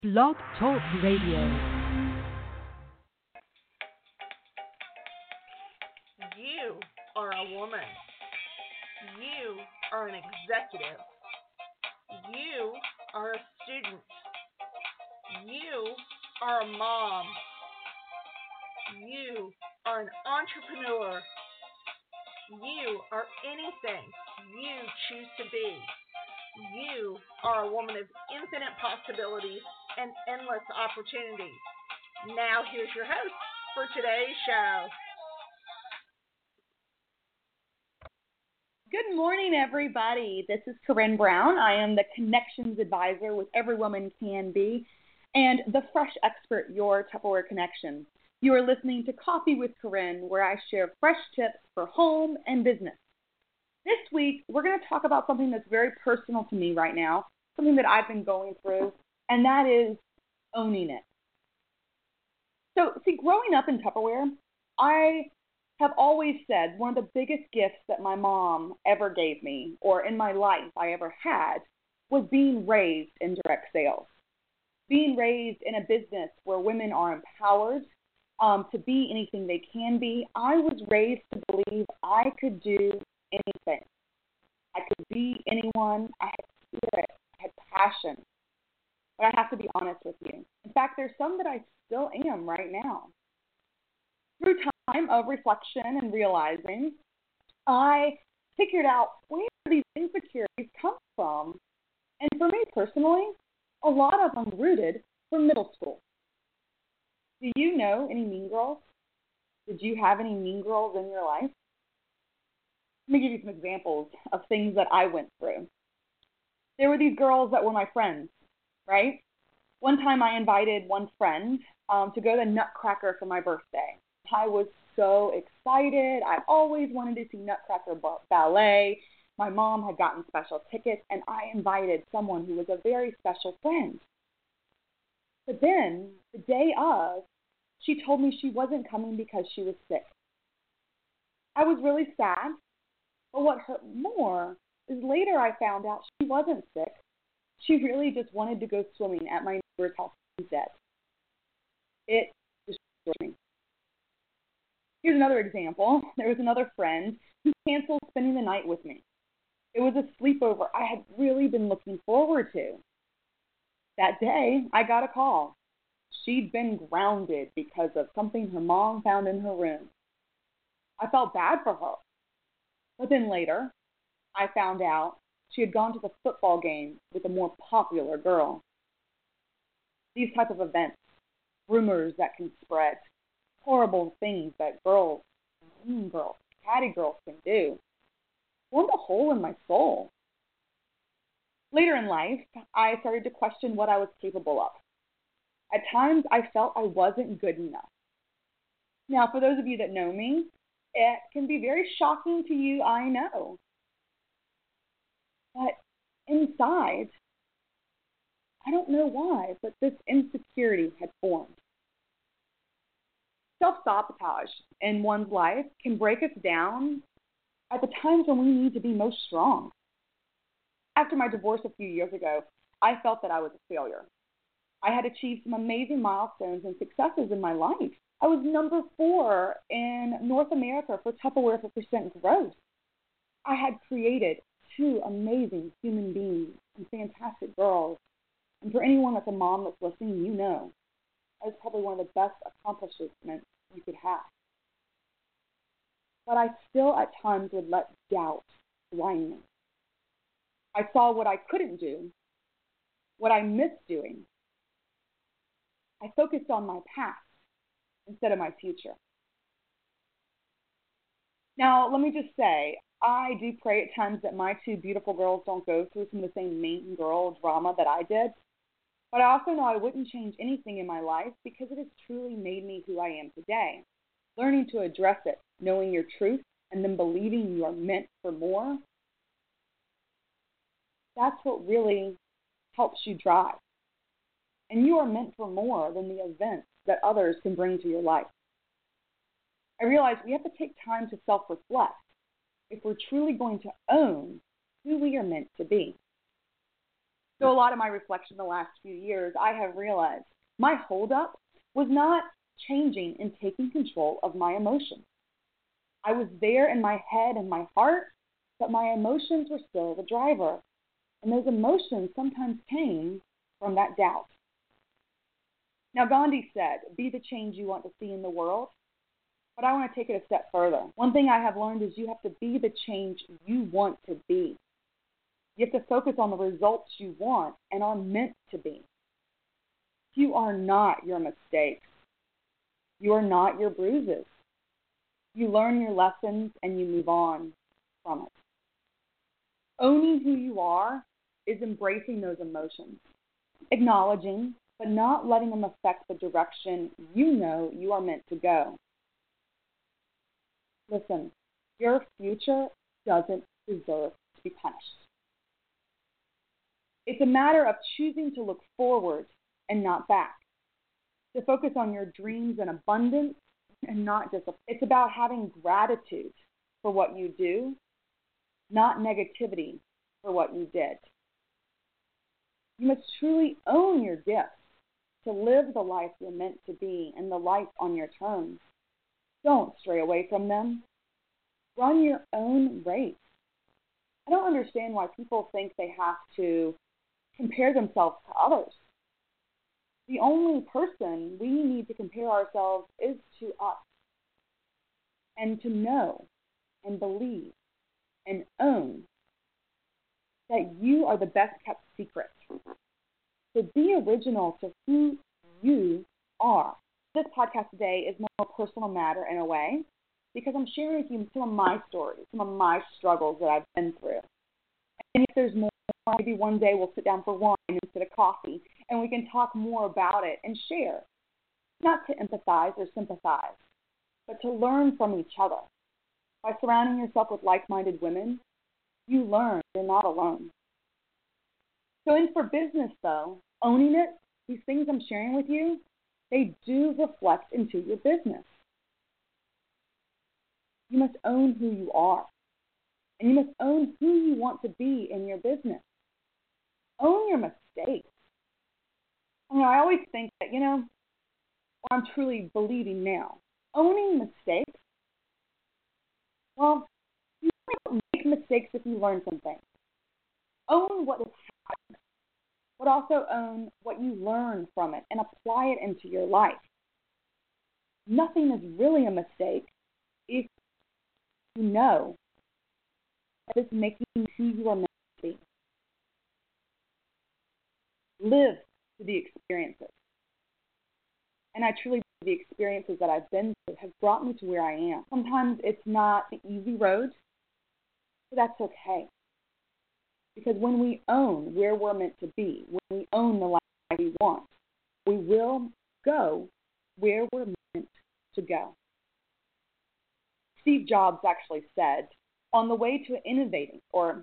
Blog Talk Radio. You are a woman. You are an executive. You are a student. You are a mom. You are an entrepreneur. You are anything you choose to be. You are a woman of infinite possibilities and endless opportunities. Now here's your host for today's show. Good morning, everybody. This is Corinne Brown. I am the Connections Advisor with Every Woman Can Be and the fresh expert, Your Tupperware Connection. You are listening to Coffee with Corinne, where I share fresh tips for home and business. This week, we're going to talk about something that's very personal to me right now, something that I've been going through, and that is owning it. So, growing up in Tupperware, I have always said one of the biggest gifts that my mom ever gave me, or in my life I ever had, was being raised in direct sales. Being raised in a business where women are empowered to be anything they can be. I was raised to believe I could do anything. I could be anyone. I had spirit. I had passion. But I have to be honest with you. In fact, there's some that I still am right now. Through time of reflection and realizing, I figured out where these insecurities come from. And for me personally, a lot of them rooted from middle school. Do you know any mean girls? Did you have any mean girls in your life? Let me give you some examples of things that I went through. There were these girls that were my friends, right? One time I invited one friend to go to Nutcracker for my birthday. I was so excited. I always wanted to see Nutcracker Ballet. My mom had gotten special tickets, and I invited someone who was a very special friend. But then, the day of, she told me she wasn't coming because she was sick. I was really sad, but what hurt more is later I found out she wasn't sick. She really just wanted to go swimming at my neighbor's house instead. It destroyed me. Here's another example. There was another friend who canceled spending the night with me. It was a sleepover I had really been looking forward to. That day, I got a call. She'd been grounded because of something her mom found in her room. I felt bad for her. But then later, I found out she had gone to the football game with a more popular girl. These type of events, rumors that can spread, horrible things that girls, mean girls, catty girls can do, formed a hole in my soul. Later in life, I started to question what I was capable of. At times, I felt I wasn't good enough. Now, for those of you that know me, it can be very shocking to you, I know. But inside, I don't know why, but this insecurity had formed. Self-sabotage in one's life can break us down at the times when we need to be most strong. After my divorce a few years ago, I felt that I was a failure. I had achieved some amazing milestones and successes in my life. I was number 4 in North America for Tupperware for percent growth. I had created 2 amazing human beings and fantastic girls. And for anyone that's a mom that's listening, you know, that was probably one of the best accomplishments you could have. But I still at times would let doubt blind me. I saw what I couldn't do, what I missed doing. I focused on my past instead of my future. Now, let me just say, I do pray at times that my 2 beautiful girls don't go through some of the same mean girl drama that I did. But I also know I wouldn't change anything in my life because it has truly made me who I am today. Learning to address it, knowing your truth, and then believing you are meant for more, that's what really helps you drive. And you are meant for more than the events that others can bring to your life. I realize we have to take time to self-reflect if we're truly going to own who we are meant to be. So a lot of my reflection the last few years, I have realized my holdup was not changing and taking control of my emotions. I was there in my head and my heart, but my emotions were still the driver. And those emotions sometimes came from that doubt. Now, Gandhi said, be the change you want to see in the world. But I want to take it a step further. One thing I have learned is you have to be the change you want to be. You have to focus on the results you want and are meant to be. You are not your mistakes. You are not your bruises. You learn your lessons and you move on from it. Owning who you are is embracing those emotions, acknowledging, but not letting them affect the direction you know you are meant to go. Listen, your future doesn't deserve to be punished. It's a matter of choosing to look forward and not back, to focus on your dreams and abundance and not disappointment. It's about having gratitude for what you do, not negativity for what you did. You must truly own your gifts to live the life you're meant to be and the life on your terms. Don't stray away from them. Run your own race. I don't understand why people think they have to compare themselves to others. The only person we need to compare ourselves is to us. And to know and believe and own that you are the best kept secret. So be original to who you are. This podcast today is more a personal matter in a way because I'm sharing with you some of my stories, some of my struggles that I've been through. And if there's more, maybe one day we'll sit down for wine instead of coffee and we can talk more about it and share. Not to empathize or sympathize, but to learn from each other. By surrounding yourself with like-minded women, you learn you're not alone. So in for business, though, owning it, these things I'm sharing with you, they do reflect into your business. You must own who you are. And you must own who you want to be in your business. Own your mistakes. I always think that, or I'm truly believing now, owning mistakes, well, you don't make mistakes if you learn something. Own what has happened, but also own what you learn from it and apply it into your life. Nothing is really a mistake if you know that it's making you who you are meant to be. Live through the experiences. And I truly believe the experiences that I've been through have brought me to where I am. Sometimes it's not the easy road, but that's okay. Because when we own where we're meant to be, when we own the life we want, we will go where we're meant to go. Steve Jobs actually said, on the way to innovating,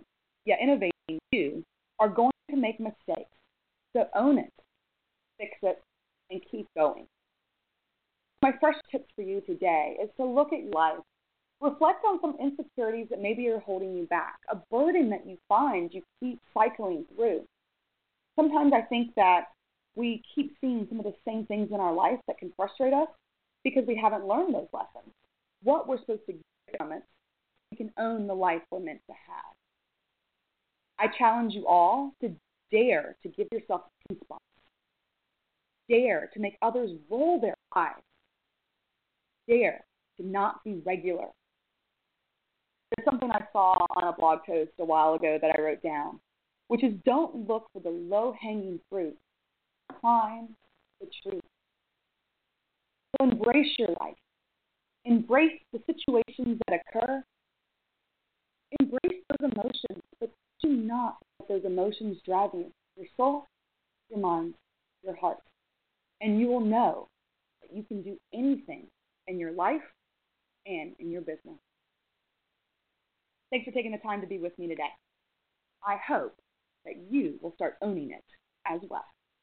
you are going to make mistakes. So own it, fix it, and keep going. My first tip for you today is to look at life. Reflect on some insecurities that maybe are holding you back, a burden that you find you keep cycling through. Sometimes I think that we keep seeing some of the same things in our life that can frustrate us because we haven't learned those lessons. What we're supposed to get from it, we can own the life we're meant to have. I challenge you all to dare to give yourself peace bumps. Dare to make others roll their eyes. Dare to not be regular. There's something I saw on a blog post a while ago that I wrote down, which is don't look for the low-hanging fruit. Climb the tree. So embrace your life. Embrace the situations that occur. Embrace those emotions, but do not let those emotions drive you. Your soul, your mind, your heart. And you will know that you can do anything in your life and in your business. Thanks for taking the time to be with me today. I hope that you will start owning it as well.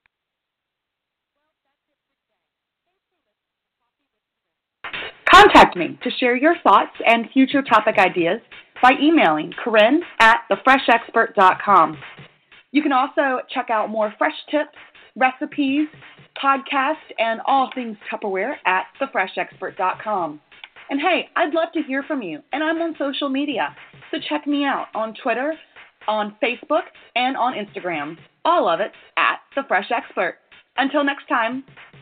Contact me to share your thoughts and future topic ideas by emailing Corinne@thefreshexpert.com. You can also check out more fresh tips, recipes, podcasts, and all things Tupperware at thefreshexpert.com. And hey, I'd love to hear from you, and I'm on social media, so check me out on Twitter, on Facebook, and on Instagram. All of it at The Fresh Expert. Until next time.